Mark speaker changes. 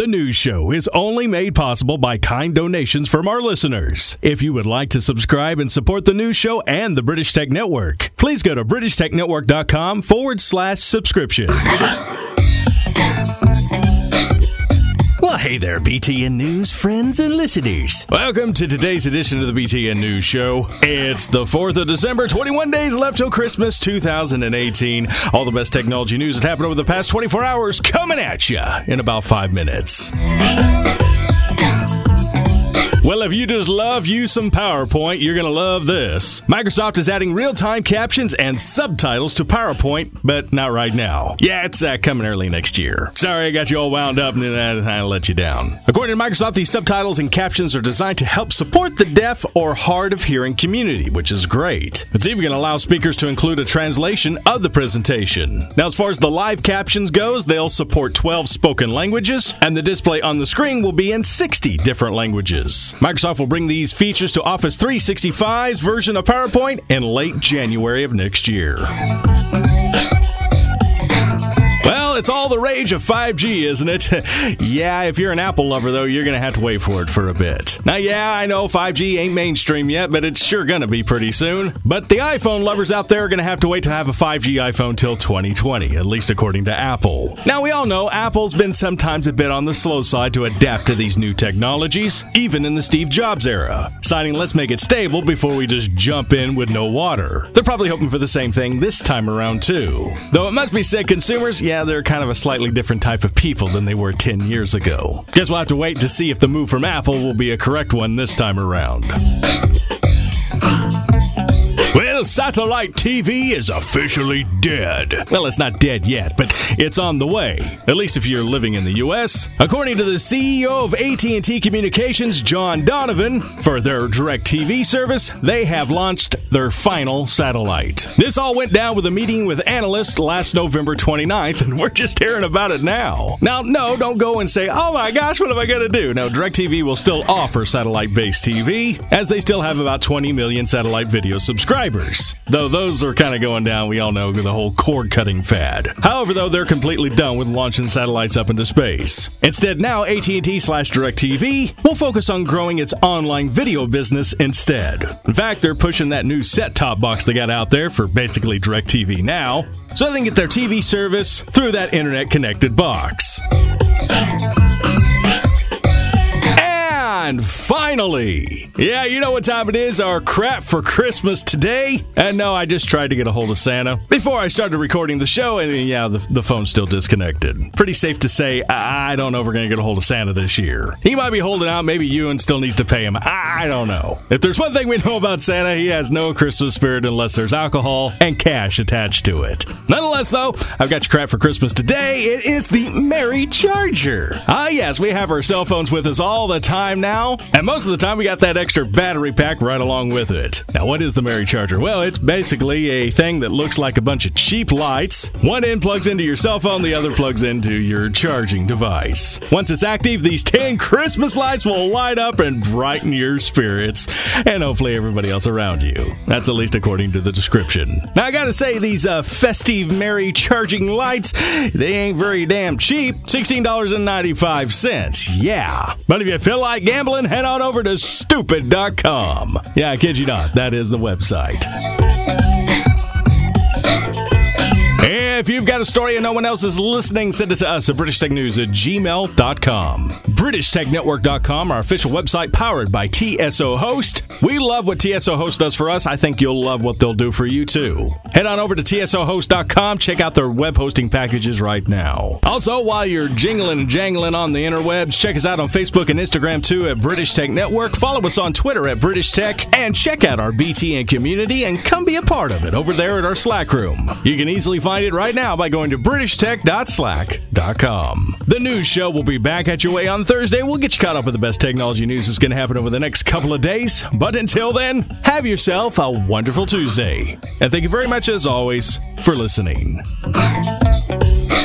Speaker 1: The news show is only made possible by kind donations from our listeners. If you would like to subscribe and support the news show and the British Tech Network, please go to BritishTechNetwork.com/subscriptions. Well, hey there, BTN News friends and listeners. Welcome to today's edition of the BTN News Show. It's the 4th of December, 21 days left till Christmas 2018. All the best technology news that happened over the past 24 hours coming at you in about 5 minutes. Well, if you just love you some PowerPoint, you're going to love this. Microsoft is adding real-time captions and subtitles to PowerPoint, but not right now. Yeah, it's coming early next year. Sorry, I got you all wound up and then I let you down. According to Microsoft, these subtitles and captions are designed to help support the deaf or hard of hearing community, which is great. It's even going to allow speakers to include a translation of the presentation. Now, as far as the live captions goes, they'll support 12 spoken languages, and the display on the screen will be in 60 different languages. Microsoft will bring these features to Office 365's version of PowerPoint in late January of next year. Well, it's all the rage of 5G, isn't it? Yeah, if you're an Apple lover, though, you're going to have to wait for it for a bit. Now, yeah, I know 5G ain't mainstream yet, but it's sure going to be pretty soon. But the iPhone lovers out there are going to have to wait to have a 5G iPhone till 2020, at least according to Apple. Now, we all know Apple's been sometimes a bit on the slow side to adapt to these new technologies, even in the Steve Jobs era, citing let's make it stable before we just jump in with no water. They're probably hoping for the same thing this time around, too. Though it must be said, consumers, yeah, they're kind of a slightly different type of people than they were 10 years ago. Guess we'll have to wait to see if the move from Apple will be a correct one this time around. Well, satellite TV is officially dead. Well, it's not dead yet, but it's on the way, at least if you're living in the U.S. According to the CEO of AT&T Communications, John Donovan, for their DirecTV service, they have launched their final satellite. This all went down with a meeting with analysts last November 29th, and we're just hearing about it now. Now, no, don't go and say, oh my gosh, what am I going to do? No, DirecTV will still offer satellite-based TV, as they still have about 20 million satellite video subscribers. Though those are kind of going down, we all know, with the whole cord-cutting fad. However, though, they're completely done with launching satellites up into space. Instead, now AT&T/DirecTV will focus on growing its online video business instead. In fact, they're pushing that new set-top box they got out there for basically DirecTV Now, so they can get their TV service through that internet-connected box. And finally, yeah, you know what time it is, our crap for Christmas today. And no, I just tried to get a hold of Santa before I started recording the show, and yeah, the phone's still disconnected. Pretty safe to say, I don't know if we're going to get a hold of Santa this year. He might be holding out, maybe Ewan still needs to pay him. I don't know. If there's one thing we know about Santa, he has no Christmas spirit unless there's alcohol and cash attached to it. Nonetheless, though, I've got your crap for Christmas today. It is the Merry Charger. Ah, yes, we have our cell phones with us all the time now. And most of the time, we got that extra battery pack right along with it. Now, what is the Merry Charger? Well, it's basically a thing that looks like a bunch of cheap lights. One end plugs into your cell phone, the other plugs into your charging device. Once it's active, these 10 Christmas lights will light up and brighten your spirits, and hopefully everybody else around you. That's at least according to the description. Now, I gotta say, these festive Merry charging lights, they ain't very damn cheap. $16.95. Yeah. But if you feel like gambling, head on over to stupid.com. Yeah, I kid you not, that is the website. If you've got a story and no one else is listening, send it to us at BritishTechNews@gmail.com. BritishTechNetwork.com, our official website powered by TSO Host. We love what TSO Host does for us. I think you'll love what they'll do for you, too. Head on over to TSOHost.com. Check out their web hosting packages right now. Also, while you're jingling and jangling on the interwebs, check us out on Facebook and Instagram, too, at British Tech Network. Follow us on Twitter at British Tech. And check out our BTN community and come be a part of it over there at our Slack room. You can easily find it right now by going to BritishTech.slack.com. The news show will be back at your way on Thursday. We'll get you caught up with the best technology news that's going to happen over the next couple of days. But until then, have yourself a wonderful Tuesday. And thank you very much, as always, for listening.